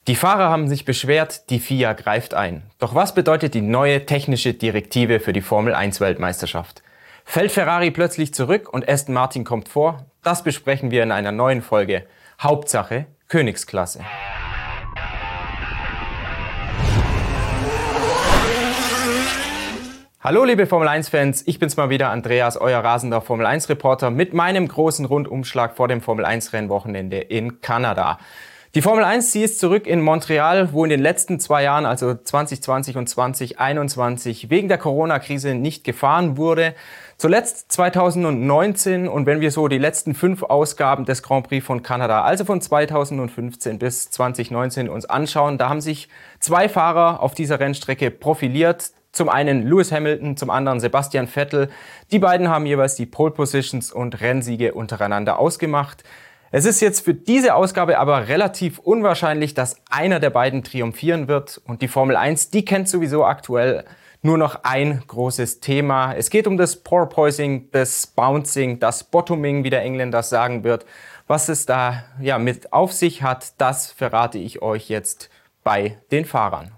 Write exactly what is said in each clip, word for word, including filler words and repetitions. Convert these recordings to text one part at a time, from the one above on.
Die Fahrer haben sich beschwert, die F I A greift ein. Doch was bedeutet die neue technische Direktive für die Formel eins Weltmeisterschaft? Fällt Ferrari plötzlich zurück und Aston Martin kommt vor? Das besprechen wir in einer neuen Folge. Hauptsache Königsklasse. Hallo liebe Formel eins Fans, ich bin's mal wieder, Andreas, euer rasender Formel eins Reporter mit meinem großen Rundumschlag vor dem Formel eins Rennwochenende in Kanada. Die Formel eins, sie ist zurück in Montreal, wo in den letzten zwei Jahren, also zwanzig zwanzig und zwanzig einundzwanzig, wegen der Corona-Krise nicht gefahren wurde. Zuletzt zweitausendneunzehn, und wenn wir so die letzten fünf Ausgaben des Grand Prix von Kanada, also von zweitausendfünfzehn bis zweitausendneunzehn, uns anschauen, da haben sich zwei Fahrer auf dieser Rennstrecke profiliert. Zum einen Lewis Hamilton, zum anderen Sebastian Vettel. Die beiden haben jeweils die Pole Positions und Rennsiege untereinander ausgemacht. Es ist jetzt für diese Ausgabe aber relativ unwahrscheinlich, dass einer der beiden triumphieren wird. Und die Formel eins, die kennt sowieso aktuell nur noch ein großes Thema. Es geht um das Porpoising, das Bouncing, das Bottoming, wie der Engländer sagen wird. Was es da ja mit auf sich hat, das verrate ich euch jetzt bei den Fahrern.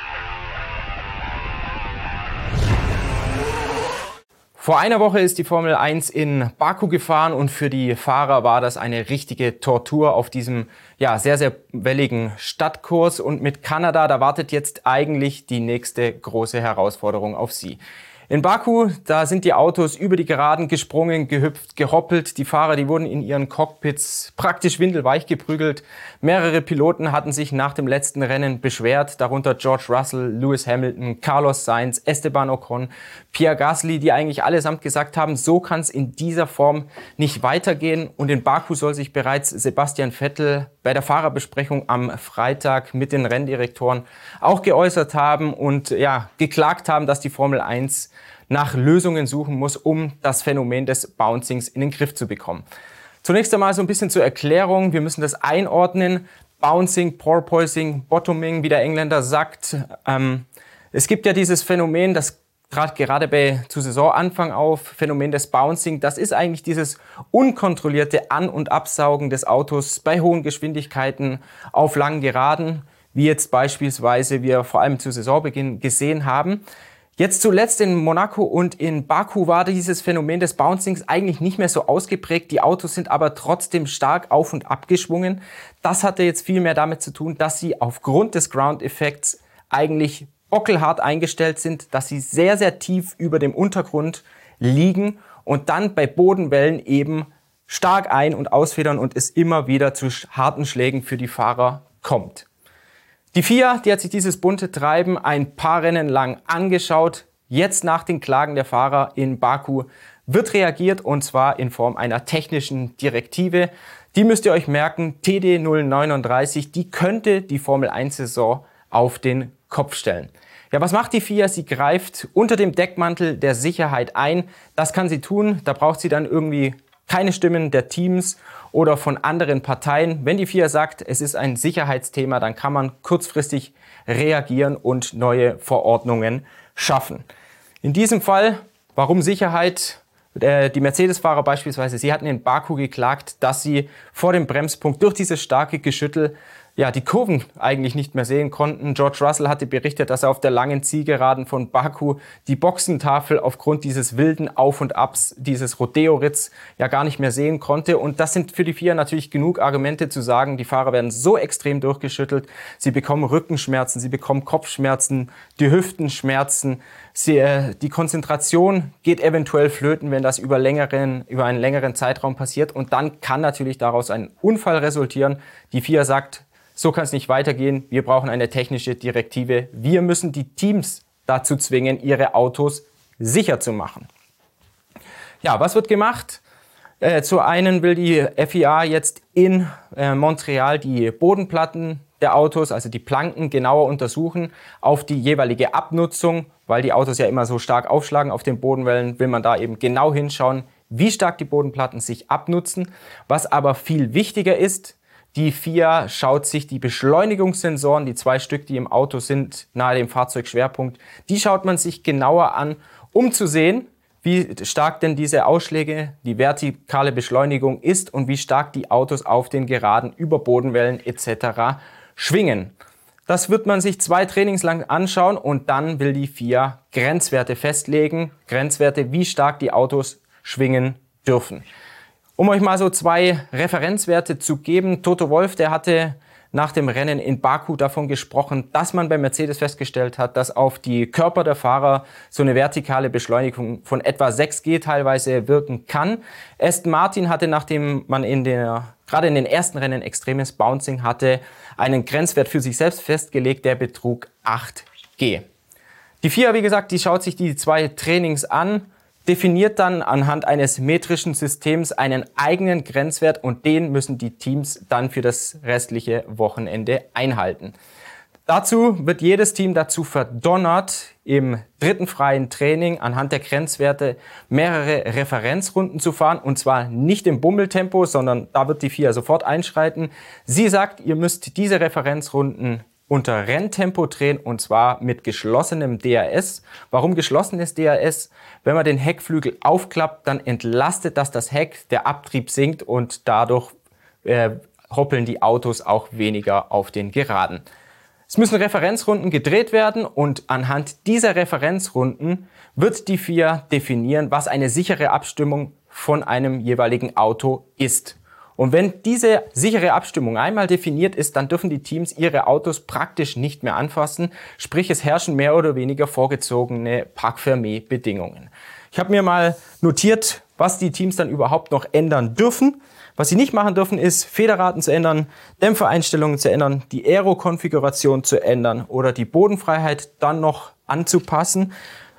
Vor einer Woche ist die Formel eins in Baku gefahren und für die Fahrer war das eine richtige Tortur auf diesem ja, sehr, sehr welligen Stadtkurs. Und mit Kanada, da wartet jetzt eigentlich die nächste große Herausforderung auf sie. In Baku, da sind die Autos über die Geraden gesprungen, gehüpft, gehoppelt. Die Fahrer, die wurden in ihren Cockpits praktisch windelweich geprügelt. Mehrere Piloten hatten sich nach dem letzten Rennen beschwert, darunter George Russell, Lewis Hamilton, Carlos Sainz, Esteban Ocon, Pierre Gasly, die eigentlich allesamt gesagt haben, so kann es in dieser Form nicht weitergehen. Und in Baku soll sich bereits Sebastian Vettel bei der Fahrerbesprechung am Freitag mit den Renndirektoren auch geäußert haben und ja, geklagt haben, dass die Formel eins nach Lösungen suchen muss, um das Phänomen des Bouncings in den Griff zu bekommen. Zunächst einmal so ein bisschen zur Erklärung. Wir müssen das einordnen. Bouncing, Porpoising, Bottoming, wie der Engländer sagt. Ähm, es gibt ja dieses Phänomen, das trat gerade bei zu Saisonanfang auf, Phänomen des Bouncing. Das ist eigentlich dieses unkontrollierte An- und Absaugen des Autos bei hohen Geschwindigkeiten auf langen Geraden, wie jetzt beispielsweise wir vor allem zu Saisonbeginn gesehen haben. Jetzt zuletzt in Monaco und in Baku war dieses Phänomen des Bouncings eigentlich nicht mehr so ausgeprägt. Die Autos sind aber trotzdem stark auf- und abgeschwungen. Das hatte jetzt viel mehr damit zu tun, dass sie aufgrund des Ground-Effekts eigentlich bockelhart eingestellt sind, dass sie sehr, sehr tief über dem Untergrund liegen und dann bei Bodenwellen eben stark ein- und ausfedern und es immer wieder zu harten Schlägen für die Fahrer kommt. Die F I A, die hat sich dieses bunte Treiben ein paar Rennen lang angeschaut. Jetzt nach den Klagen der Fahrer in Baku wird reagiert, und zwar in Form einer technischen Direktive. Die müsst ihr euch merken, T D null neununddreißig, die könnte die Formel eins Saison auf den Kopf stellen. Ja, was macht die F I A? Sie greift unter dem Deckmantel der Sicherheit ein. Das kann sie tun. Da braucht sie dann irgendwie keine Stimmen der Teams oder von anderen Parteien. Wenn die F I A sagt, es ist ein Sicherheitsthema, dann kann man kurzfristig reagieren und neue Verordnungen schaffen. In diesem Fall, warum Sicherheit? Die Mercedes-Fahrer beispielsweise, sie hatten in Baku geklagt, dass sie vor dem Bremspunkt durch dieses starke Geschüttel ja, die Kurven eigentlich nicht mehr sehen konnten. George Russell hatte berichtet, dass er auf der langen Zielgeraden von Baku die Boxentafel aufgrund dieses wilden Auf und Abs, dieses Rodeo-Ritz ja gar nicht mehr sehen konnte. Und das sind für die F I A natürlich genug Argumente zu sagen, die Fahrer werden so extrem durchgeschüttelt, sie bekommen Rückenschmerzen, sie bekommen Kopfschmerzen, die Hüftenschmerzen, sie, äh, die Konzentration geht eventuell flöten, wenn das über, längeren, über einen längeren Zeitraum passiert. Und dann kann natürlich daraus ein Unfall resultieren. Die F I A sagt, so kann es nicht weitergehen. Wir brauchen eine technische Direktive. Wir müssen die Teams dazu zwingen, ihre Autos sicher zu machen. Ja, was wird gemacht? Äh, zu einen will die F I A jetzt in äh, Montreal die Bodenplatten der Autos, also die Planken, genauer untersuchen auf die jeweilige Abnutzung, weil die Autos ja immer so stark aufschlagen auf den Bodenwellen, will man da eben genau hinschauen, wie stark die Bodenplatten sich abnutzen. Was aber viel wichtiger ist, die F I A schaut sich die Beschleunigungssensoren, die zwei Stück, die im Auto sind, nahe dem Fahrzeugschwerpunkt, die schaut man sich genauer an, um zu sehen, wie stark denn diese Ausschläge, die vertikale Beschleunigung ist und wie stark die Autos auf den Geraden über Bodenwellen et cetera schwingen. Das wird man sich zwei Trainings lang anschauen und dann will die F I A Grenzwerte festlegen. Grenzwerte, wie stark die Autos schwingen dürfen. Um euch mal so zwei Referenzwerte zu geben. Toto Wolff, der hatte nach dem Rennen in Baku davon gesprochen, dass man bei Mercedes festgestellt hat, dass auf die Körper der Fahrer so eine vertikale Beschleunigung von etwa sechs G teilweise wirken kann. Aston Martin hatte, nachdem man in der, gerade in den ersten Rennen extremes Bouncing hatte, einen Grenzwert für sich selbst festgelegt, der betrug acht G. Die F I A, wie gesagt, die schaut sich die zwei Trainings an, definiert dann anhand eines metrischen Systems einen eigenen Grenzwert und den müssen die Teams dann für das restliche Wochenende einhalten. Dazu wird jedes Team dazu verdonnert, im dritten freien Training anhand der Grenzwerte mehrere Referenzrunden zu fahren und zwar nicht im Bummeltempo, sondern da wird die F I A sofort einschreiten. Sie sagt, ihr müsst diese Referenzrunden unter Renntempo drehen und zwar mit geschlossenem D R S. Warum geschlossenes D R S? Wenn man den Heckflügel aufklappt, dann entlastet das das Heck, der Abtrieb sinkt und dadurch äh, hoppeln die Autos auch weniger auf den Geraden. Es müssen Referenzrunden gedreht werden und anhand dieser Referenzrunden wird die F I A definieren, was eine sichere Abstimmung von einem jeweiligen Auto ist. Und wenn diese sichere Abstimmung einmal definiert ist, dann dürfen die Teams ihre Autos praktisch nicht mehr anfassen. Sprich, es herrschen mehr oder weniger vorgezogene Parc-Fermé-Bedingungen. Ich habe mir mal notiert, was die Teams dann überhaupt noch ändern dürfen. Was sie nicht machen dürfen, ist Federraten zu ändern, Dämpfereinstellungen zu ändern, die Aero-Konfiguration zu ändern oder die Bodenfreiheit dann noch anzupassen.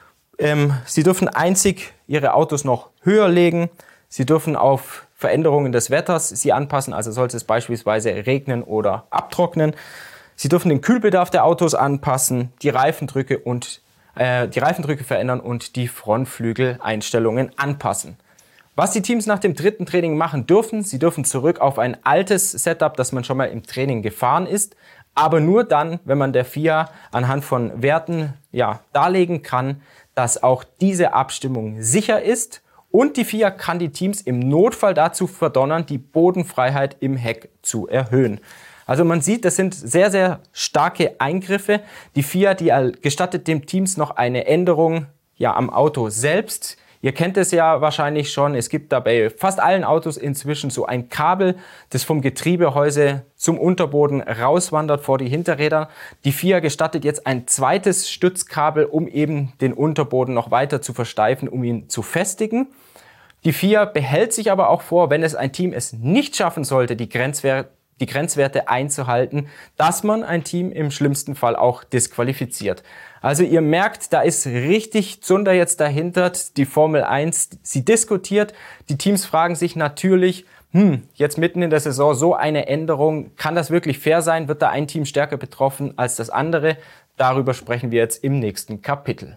Ähm, sie dürfen einzig ihre Autos noch höher legen. Sie dürfen auf Veränderungen des Wetters sie anpassen, also sollte es beispielsweise regnen oder abtrocknen. Sie dürfen den Kühlbedarf der Autos anpassen, die Reifendrücke und äh, die Reifendrücke verändern und die Frontflügeleinstellungen anpassen. Was die Teams nach dem dritten Training machen dürfen, sie dürfen zurück auf ein altes Setup, das man schon mal im Training gefahren ist, aber nur dann, wenn man der F I A anhand von Werten ja, darlegen kann, dass auch diese Abstimmung sicher ist. Und die F I A kann die Teams im Notfall dazu verdonnern, die Bodenfreiheit im Heck zu erhöhen. Also man sieht, das sind sehr, sehr starke Eingriffe. Die F I A, die gestattet den Teams noch eine Änderung ja, am Auto selbst. Ihr kennt es ja wahrscheinlich schon, es gibt da bei fast allen Autos inzwischen so ein Kabel, das vom Getriebehäuse zum Unterboden rauswandert vor die Hinterräder. Die F I A gestattet jetzt ein zweites Stützkabel, um eben den Unterboden noch weiter zu versteifen, um ihn zu festigen. Die F I A behält sich aber auch vor, wenn es ein Team es nicht schaffen sollte, die Grenzwerte die Grenzwerte einzuhalten, dass man ein Team im schlimmsten Fall auch disqualifiziert. Also ihr merkt, da ist richtig Zunder jetzt dahinter. Die Formel eins, sie diskutiert. Die Teams fragen sich natürlich, hm, jetzt mitten in der Saison so eine Änderung, kann das wirklich fair sein? Wird da ein Team stärker betroffen als das andere? Darüber sprechen wir jetzt im nächsten Kapitel.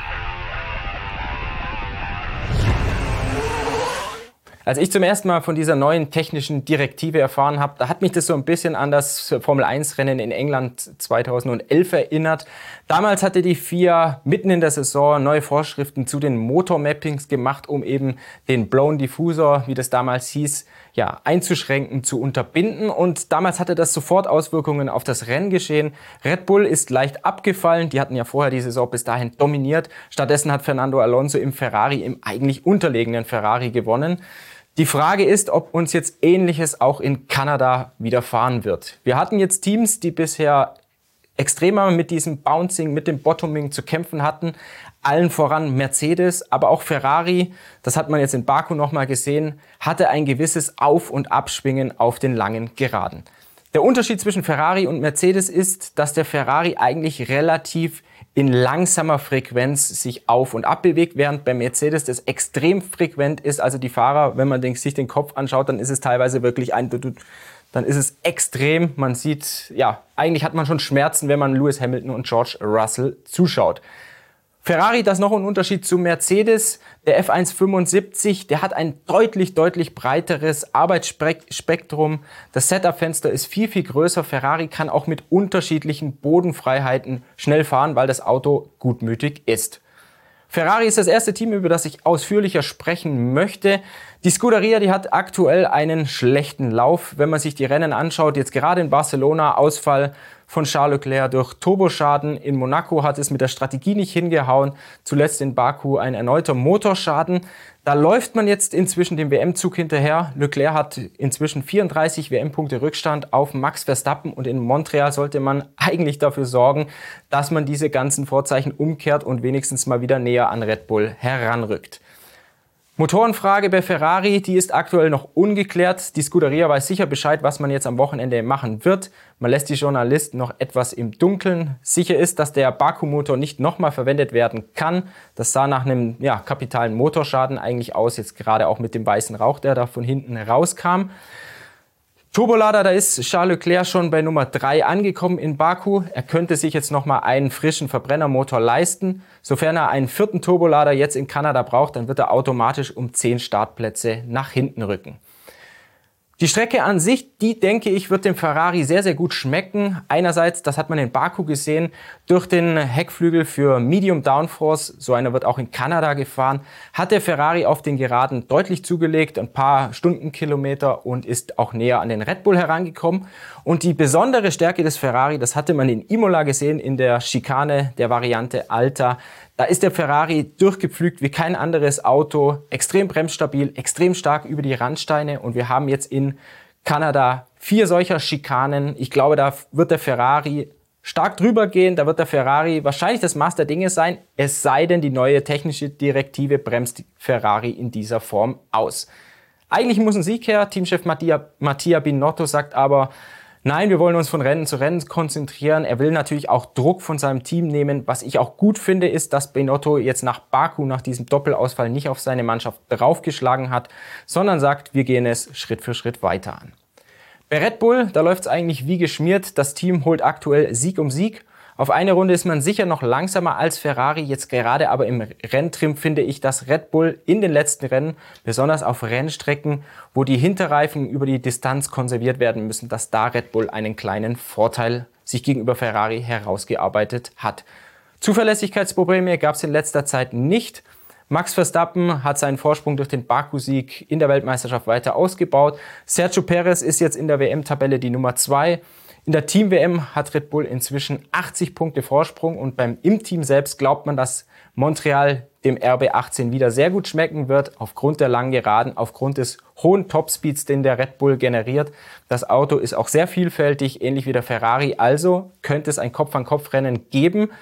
Als ich zum ersten Mal von dieser neuen technischen Direktive erfahren habe, da hat mich das so ein bisschen an das Formel eins Rennen in England zweitausendelf erinnert. Damals hatte die F I A mitten in der Saison neue Vorschriften zu den Motormappings gemacht, um eben den Blown Diffusor, wie das damals hieß, ja, einzuschränken, zu unterbinden. Und damals hatte das sofort Auswirkungen auf das Renngeschehen. Red Bull ist leicht abgefallen. Die hatten ja vorher die Saison bis dahin dominiert. Stattdessen hat Fernando Alonso im Ferrari, im eigentlich unterlegenen Ferrari gewonnen. Die Frage ist, ob uns jetzt Ähnliches auch in Kanada widerfahren wird. Wir hatten jetzt Teams, die bisher extremer mit diesem Bouncing, mit dem Bottoming zu kämpfen hatten. Allen voran Mercedes, aber auch Ferrari, das hat man jetzt in Baku nochmal gesehen, hatte ein gewisses Auf- und Abschwingen auf den langen Geraden. Der Unterschied zwischen Ferrari und Mercedes ist, dass der Ferrari eigentlich relativ in langsamer Frequenz sich auf und ab bewegt, während bei Mercedes das extrem frequent ist. Also die Fahrer, wenn man sich den Kopf anschaut, dann ist es teilweise wirklich ein, dann ist es extrem. Man sieht, ja, eigentlich hat man schon Schmerzen, wenn man Lewis Hamilton und George Russell zuschaut. Ferrari, das ist noch ein Unterschied zu Mercedes. Der F eins fünfundsiebzig, der hat ein deutlich, deutlich breiteres Arbeitsspektrum. Das Setup-Fenster ist viel, viel größer. Ferrari kann auch mit unterschiedlichen Bodenfreiheiten schnell fahren, weil das Auto gutmütig ist. Ferrari ist das erste Team, über das ich ausführlicher sprechen möchte. Die Scuderia, die hat aktuell einen schlechten Lauf. Wenn man sich die Rennen anschaut, jetzt gerade in Barcelona, Ausfall von Charles Leclerc durch Turboschaden. In Monaco hat es mit der Strategie nicht hingehauen. Zuletzt in Baku ein erneuter Motorschaden. Da läuft man jetzt inzwischen dem W M-Zug hinterher. Leclerc hat inzwischen vierunddreißig W M-Punkte Rückstand auf Max Verstappen und in Montreal sollte man eigentlich dafür sorgen, dass man diese ganzen Vorzeichen umkehrt und wenigstens mal wieder näher an Red Bull heranrückt. Motorenfrage bei Ferrari, die ist aktuell noch ungeklärt. Die Scuderia weiß sicher Bescheid, was man jetzt am Wochenende machen wird. Man lässt die Journalisten noch etwas im Dunkeln. Sicher ist, dass der Baku-Motor nicht nochmal verwendet werden kann. Das sah nach einem ja, kapitalen Motorschaden eigentlich aus, jetzt gerade auch mit dem weißen Rauch, der da von hinten rauskam. Turbolader, da ist Charles Leclerc schon bei Nummer drei angekommen in Baku. Er könnte sich jetzt nochmal einen frischen Verbrennermotor leisten. Sofern er einen vierten Turbolader jetzt in Kanada braucht, dann wird er automatisch um zehn Startplätze nach hinten rücken. Die Strecke an sich, die denke ich, wird dem Ferrari sehr, sehr gut schmecken. Einerseits, das hat man in Baku gesehen, durch den Heckflügel für Medium Downforce, so einer wird auch in Kanada gefahren, hat der Ferrari auf den Geraden deutlich zugelegt, ein paar Stundenkilometer und ist auch näher an den Red Bull herangekommen. Und die besondere Stärke des Ferrari, das hatte man in Imola gesehen, in der Schikane der Variante Alta. Da ist der Ferrari durchgepflügt wie kein anderes Auto, extrem bremsstabil, extrem stark über die Randsteine und wir haben jetzt in Kanada vier solcher Schikanen. Ich glaube, da wird der Ferrari stark drüber gehen, da wird der Ferrari wahrscheinlich das Maß der Dinge sein, es sei denn, die neue technische Direktive bremst Ferrari in dieser Form aus. Eigentlich muss ein Sieg her, Teamchef Mattia, Mattia Binotto sagt aber, nein, wir wollen uns von Rennen zu Rennen konzentrieren. Er will natürlich auch Druck von seinem Team nehmen. Was ich auch gut finde, ist, dass Binotto jetzt nach Baku, nach diesem Doppelausfall, nicht auf seine Mannschaft draufgeschlagen hat, sondern sagt, wir gehen es Schritt für Schritt weiter an. Bei Red Bull, da läuft es eigentlich wie geschmiert. Das Team holt aktuell Sieg um Sieg. Auf eine Runde ist man sicher noch langsamer als Ferrari. Jetzt gerade aber im Renntrim finde ich, dass Red Bull in den letzten Rennen, besonders auf Rennstrecken, wo die Hinterreifen über die Distanz konserviert werden müssen, dass da Red Bull einen kleinen Vorteil sich gegenüber Ferrari herausgearbeitet hat. Zuverlässigkeitsprobleme gab es in letzter Zeit nicht. Max Verstappen hat seinen Vorsprung durch den Baku-Sieg in der Weltmeisterschaft weiter ausgebaut. Sergio Perez ist jetzt in der W M-Tabelle die Nummer zwei. In der Team-W M hat Red Bull inzwischen achtzig Punkte Vorsprung und beim im Team selbst glaubt man, dass Montreal dem R B achtzehn wieder sehr gut schmecken wird, aufgrund der langen Geraden, aufgrund des hohen Topspeeds, den der Red Bull generiert. Das Auto ist auch sehr vielfältig, ähnlich wie der Ferrari, also könnte es ein Kopf-an-Kopf-Rennen geben,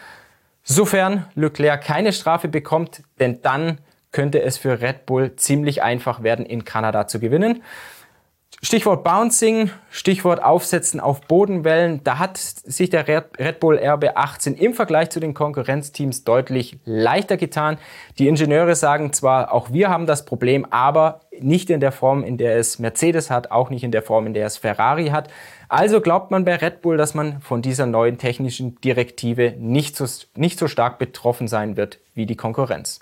sofern Leclerc keine Strafe bekommt, denn dann könnte es für Red Bull ziemlich einfach werden, in Kanada zu gewinnen. Stichwort Bouncing, Stichwort Aufsetzen auf Bodenwellen. Da hat sich der Red Bull R B achtzehn im Vergleich zu den Konkurrenzteams deutlich leichter getan. Die Ingenieure sagen zwar, auch wir haben das Problem, aber nicht in der Form, in der es Mercedes hat, auch nicht in der Form, in der es Ferrari hat. Also glaubt man bei Red Bull, dass man von dieser neuen technischen Direktive nicht so, nicht so stark betroffen sein wird wie die Konkurrenz.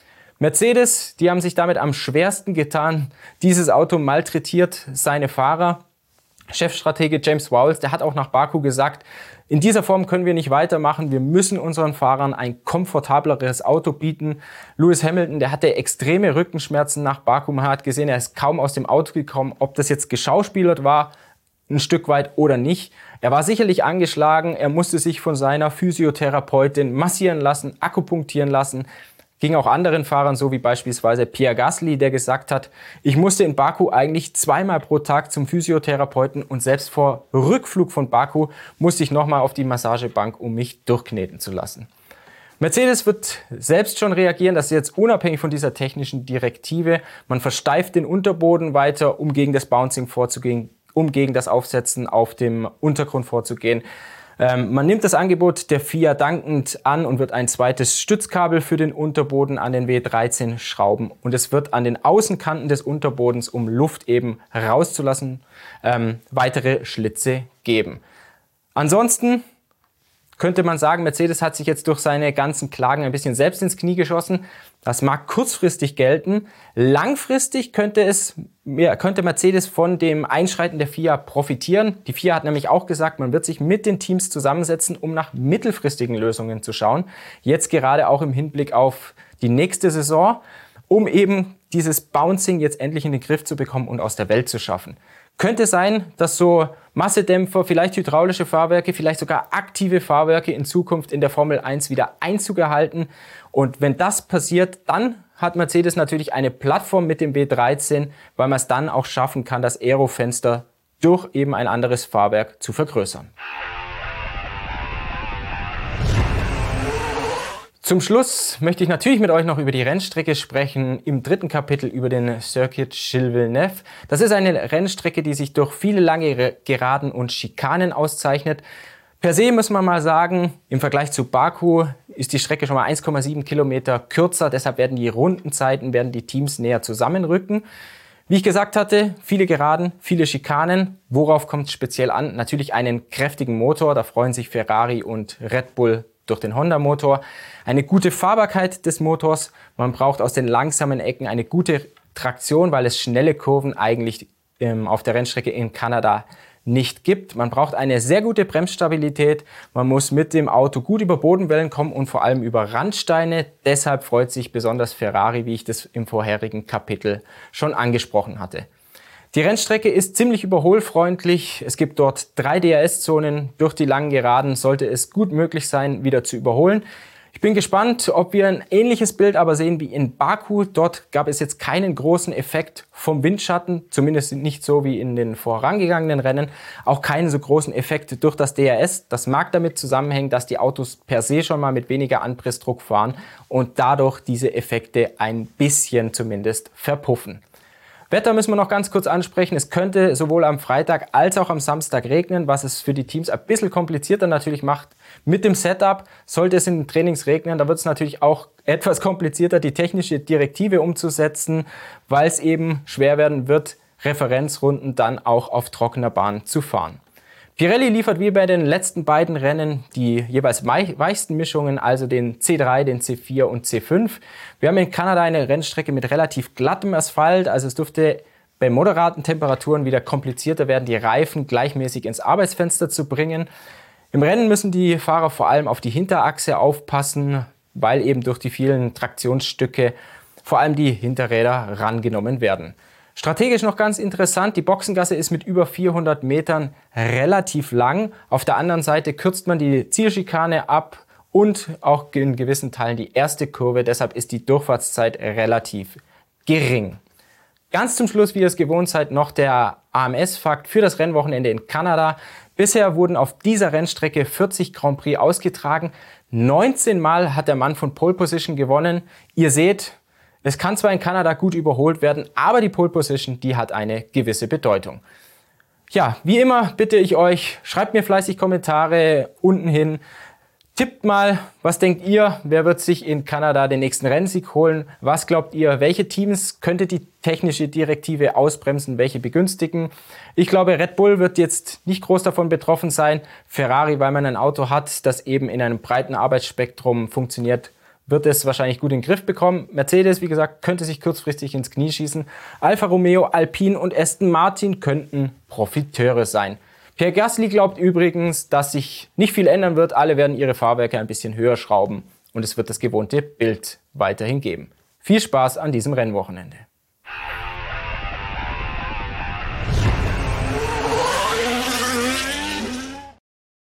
Mercedes, die haben sich damit am schwersten getan. Dieses Auto malträtiert seine Fahrer. Chefstratege James Vowles, der hat auch nach Baku gesagt, in dieser Form können wir nicht weitermachen. Wir müssen unseren Fahrern ein komfortableres Auto bieten. Lewis Hamilton, der hatte extreme Rückenschmerzen nach Baku. Man hat gesehen, er ist kaum aus dem Auto gekommen. Ob das jetzt geschauspielert war, ein Stück weit oder nicht. Er war sicherlich angeschlagen. Er musste sich von seiner Physiotherapeutin massieren lassen, akupunktieren lassen. Ging auch anderen Fahrern so wie beispielsweise Pierre Gasly, der gesagt hat, ich musste in Baku eigentlich zweimal pro Tag zum Physiotherapeuten und selbst vor Rückflug von Baku musste ich nochmal auf die Massagebank, um mich durchkneten zu lassen. Mercedes wird selbst schon reagieren, das ist jetzt unabhängig von dieser technischen Direktive. Man versteift den Unterboden weiter, um gegen das Bouncing vorzugehen, um gegen das Aufsetzen auf dem Untergrund vorzugehen. Ähm, man nimmt das Angebot der F I A dankend an und wird ein zweites Stützkabel für den Unterboden an den W dreizehn schrauben. Und es wird an den Außenkanten des Unterbodens, um Luft eben rauszulassen, ähm, weitere Schlitze geben. Ansonsten könnte man sagen, Mercedes hat sich jetzt durch seine ganzen Klagen ein bisschen selbst ins Knie geschossen. Das mag kurzfristig gelten. Langfristig könnte es, könnte Mercedes von dem Einschreiten der F I A profitieren. Die F I A hat nämlich auch gesagt, man wird sich mit den Teams zusammensetzen, um nach mittelfristigen Lösungen zu schauen. Jetzt gerade auch im Hinblick auf die nächste Saison, um eben dieses Bouncing jetzt endlich in den Griff zu bekommen und aus der Welt zu schaffen. Könnte sein, dass so Massedämpfer, vielleicht hydraulische Fahrwerke, vielleicht sogar aktive Fahrwerke in Zukunft in der Formel eins wieder Einzug erhalten. Und wenn das passiert, dann hat Mercedes natürlich eine Plattform mit dem W dreizehn, weil man es dann auch schaffen kann, das Aerofenster durch eben ein anderes Fahrwerk zu vergrößern. Zum Schluss möchte ich natürlich mit euch noch über die Rennstrecke sprechen, im dritten Kapitel über den Circuit Gilles Villeneuve. Das ist eine Rennstrecke, die sich durch viele lange Geraden und Schikanen auszeichnet. Per se muss man mal sagen, im Vergleich zu Baku ist die Strecke schon mal eins Komma sieben Kilometer kürzer, deshalb werden die Rundenzeiten, werden die Teams näher zusammenrücken. Wie ich gesagt hatte, viele Geraden, viele Schikanen. Worauf kommt es speziell an? Natürlich einen kräftigen Motor, da freuen sich Ferrari und Red Bull durch den Honda-Motor. Eine gute Fahrbarkeit des Motors. Man braucht aus den langsamen Ecken eine gute Traktion, weil es schnelle Kurven eigentlich ähm, auf der Rennstrecke in Kanada nicht gibt. Man braucht eine sehr gute Bremsstabilität. Man muss mit dem Auto gut über Bodenwellen kommen und vor allem über Randsteine. Deshalb freut sich besonders Ferrari, wie ich das im vorherigen Kapitel schon angesprochen hatte. Die Rennstrecke ist ziemlich überholfreundlich. Es gibt dort drei D R S-Zonen. Durch die langen Geraden sollte es gut möglich sein, wieder zu überholen. Ich bin gespannt, ob wir ein ähnliches Bild aber sehen wie in Baku. Dort gab es jetzt keinen großen Effekt vom Windschatten, zumindest nicht so wie in den vorangegangenen Rennen. Auch keinen so großen Effekt durch das D R S. Das mag damit zusammenhängen, dass die Autos per se schon mal mit weniger Anpressdruck fahren und dadurch diese Effekte ein bisschen zumindest verpuffen. Wetter müssen wir noch ganz kurz ansprechen. Es könnte sowohl am Freitag als auch am Samstag regnen, was es für die Teams ein bisschen komplizierter natürlich macht. Mit dem Setup sollte es in den Trainings regnen, da wird es natürlich auch etwas komplizierter, die technische Direktive umzusetzen, weil es eben schwer werden wird, Referenzrunden dann auch auf trockener Bahn zu fahren. Pirelli liefert wie bei den letzten beiden Rennen die jeweils weichsten Mischungen, also den C drei, den C vier und C fünf. Wir haben in Kanada eine Rennstrecke mit relativ glattem Asphalt, also es dürfte bei moderaten Temperaturen wieder komplizierter werden, die Reifen gleichmäßig ins Arbeitsfenster zu bringen. Im Rennen müssen die Fahrer vor allem auf die Hinterachse aufpassen, weil eben durch die vielen Traktionsstücke vor allem die Hinterräder rangenommen werden. Strategisch noch ganz interessant, die Boxengasse ist mit über vierhundert Metern relativ lang. Auf der anderen Seite kürzt man die Zielschikane ab und auch in gewissen Teilen die erste Kurve. Deshalb ist die Durchfahrtszeit relativ gering. Ganz zum Schluss, wie ihr es gewohnt seid, noch der A M S-Fakt für das Rennwochenende in Kanada. Bisher wurden auf dieser Rennstrecke vierzig Grand Prix ausgetragen. neunzehn Mal hat der Mann von Pole Position gewonnen. Ihr seht, es kann zwar in Kanada gut überholt werden, aber die Pole Position, die hat eine gewisse Bedeutung. Ja, wie immer bitte ich euch, schreibt mir fleißig Kommentare unten hin. Tippt mal, was denkt ihr, wer wird sich in Kanada den nächsten Rennsieg holen? Was glaubt ihr, welche Teams könnte die technische Direktive ausbremsen, welche begünstigen? Ich glaube, Red Bull wird jetzt nicht groß davon betroffen sein. Ferrari, weil man ein Auto hat, das eben in einem breiten Arbeitsspektrum funktioniert, wird es wahrscheinlich gut in den Griff bekommen. Mercedes, wie gesagt, könnte sich kurzfristig ins Knie schießen. Alfa Romeo, Alpine und Aston Martin könnten Profiteure sein. Pierre Gasly glaubt übrigens, dass sich nicht viel ändern wird. Alle werden ihre Fahrwerke ein bisschen höher schrauben und es wird das gewohnte Bild weiterhin geben. Viel Spaß an diesem Rennwochenende.